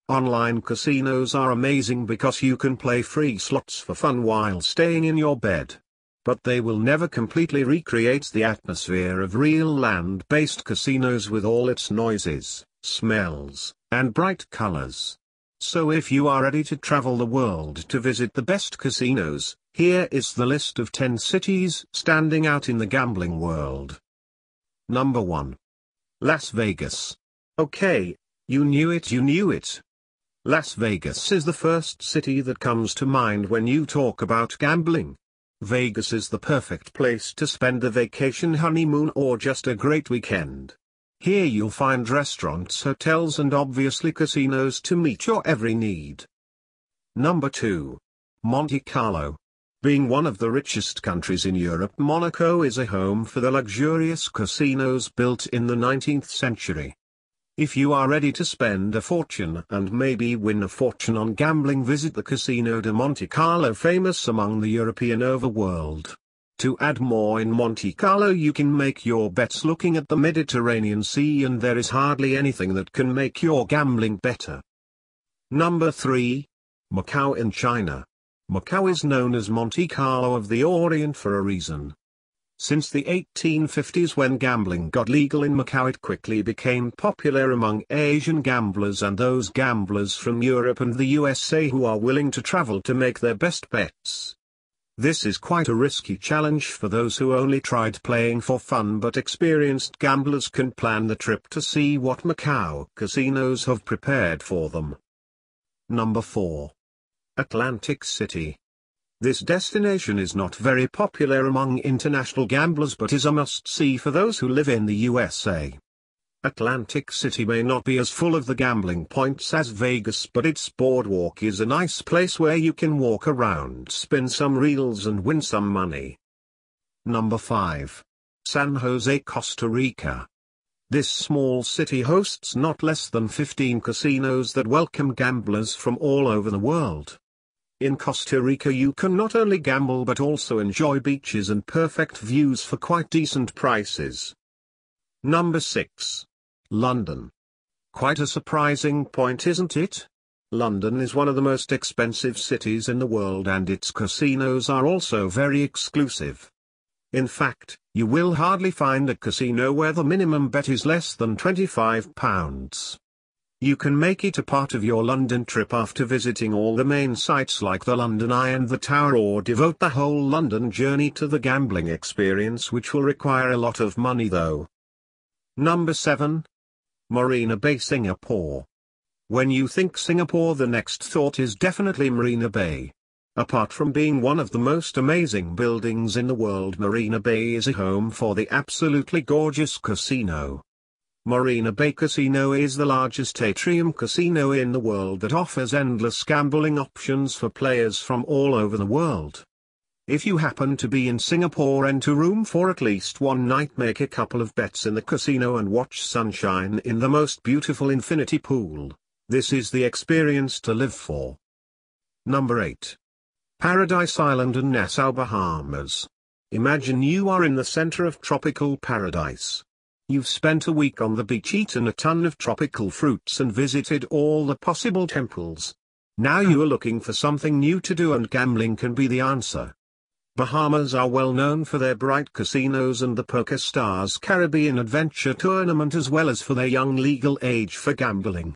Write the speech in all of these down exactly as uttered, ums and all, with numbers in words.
Online casinos are amazing because you can play free slots for fun while staying in your bed. But they will never completely recreate the atmosphere of real land-based casinos with all its noises, smells, and bright colors. So if you are ready to travel the world to visit the best casinos, here is the list of ten cities standing out in the gambling world. Number one. Las Vegas. Okay, you knew it you knew it. Las Vegas is the first city that comes to mind when you talk about gambling. Vegas is the perfect place to spend a vacation, honeymoon, or just a great weekend. Here you'll find restaurants, hotels, and obviously casinos to meet your every need. Number two. Monte Carlo. Being one of the richest countries in Europe, Monaco is a home for the luxurious casinos built in the nineteenth century. If you are ready to spend a fortune and maybe win a fortune on gambling, visit the Casino de Monte Carlo, famous among the European overworld. To add more, in Monte Carlo you can make your bets looking at the Mediterranean Sea, and there is hardly anything that can make your gambling better. Number three. Macau in China. Macau is known as Monte Carlo of the Orient for a reason. Since the eighteen fifties, when gambling got legal in Macau, it quickly became popular among Asian gamblers and those gamblers from Europe and the U S A who are willing to travel to make their best bets. This is quite a risky challenge for those who only tried playing for fun, but experienced gamblers can plan the trip to see what Macau casinos have prepared for them. Number four. Atlantic City. This destination is not very popular among international gamblers but is a must-see for those who live in the U S A. Atlantic City may not be as full of the gambling points as Vegas, but its boardwalk is a nice place where you can walk around, spin some reels, and win some money. Number five. San Jose, Costa Rica. This small city hosts not less than fifteen casinos that welcome gamblers from all over the world. In Costa Rica you can not only gamble but also enjoy beaches and perfect views for quite decent prices. Number six. London. Quite a surprising point, isn't it? London is one of the most expensive cities in the world, and its casinos are also very exclusive. In fact, you will hardly find a casino where the minimum bet is less than twenty-five pounds. You can make it a part of your London trip after visiting all the main sites like the London Eye and the Tower, or devote the whole London journey to the gambling experience, which will require a lot of money though. Number seven. Marina Bay, Singapore. When you think Singapore, the next thought is definitely Marina Bay. Apart from being one of the most amazing buildings in the world, Marina Bay is a home for the absolutely gorgeous casino. Marina Bay Casino is the largest atrium casino in the world that offers endless gambling options for players from all over the world. If you happen to be in Singapore, enter room for at least one night, make a couple of bets in the casino, and watch sunshine in the most beautiful infinity pool. This is the experience to live for. Number eight. Paradise Island in Nassau, Bahamas. Imagine you are in the center of tropical paradise. You've spent a week on the beach, eaten a ton of tropical fruits, and visited all the possible temples. Now you are looking for something new to do, and gambling can be the answer. Bahamas are well known for their bright casinos and the PokerStars Caribbean Adventure Tournament, as well as for their young legal age for gambling.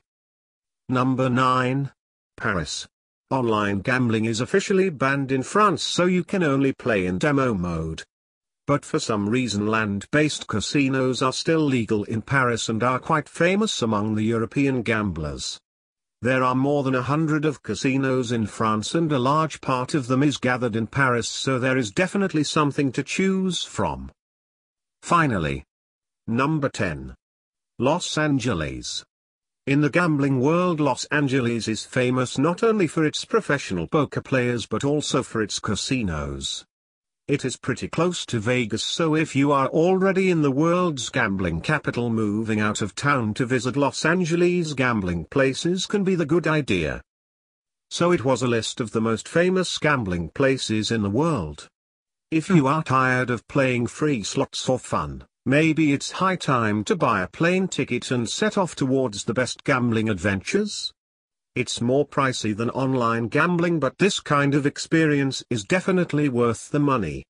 Number nine. Paris. Online gambling is officially banned in France, so you can only play in demo mode. But for some reason land-based casinos are still legal in Paris and are quite famous among the European gamblers. There are more than a hundred of casinos in France, and a large part of them is gathered in Paris, so there is definitely something to choose from. Finally. Number ten. Los Angeles. In the gambling world, Los Angeles is famous not only for its professional poker players but also for its casinos. It is pretty close to Vegas, so if you are already in the world's gambling capital, moving out of town to visit Los Angeles gambling places can be the good idea. So it was a list of the most famous gambling places in the world. If you are tired of playing free slots for fun, maybe it's high time to buy a plane ticket and set off towards the best gambling adventures. It's more pricey than online gambling, but this kind of experience is definitely worth the money.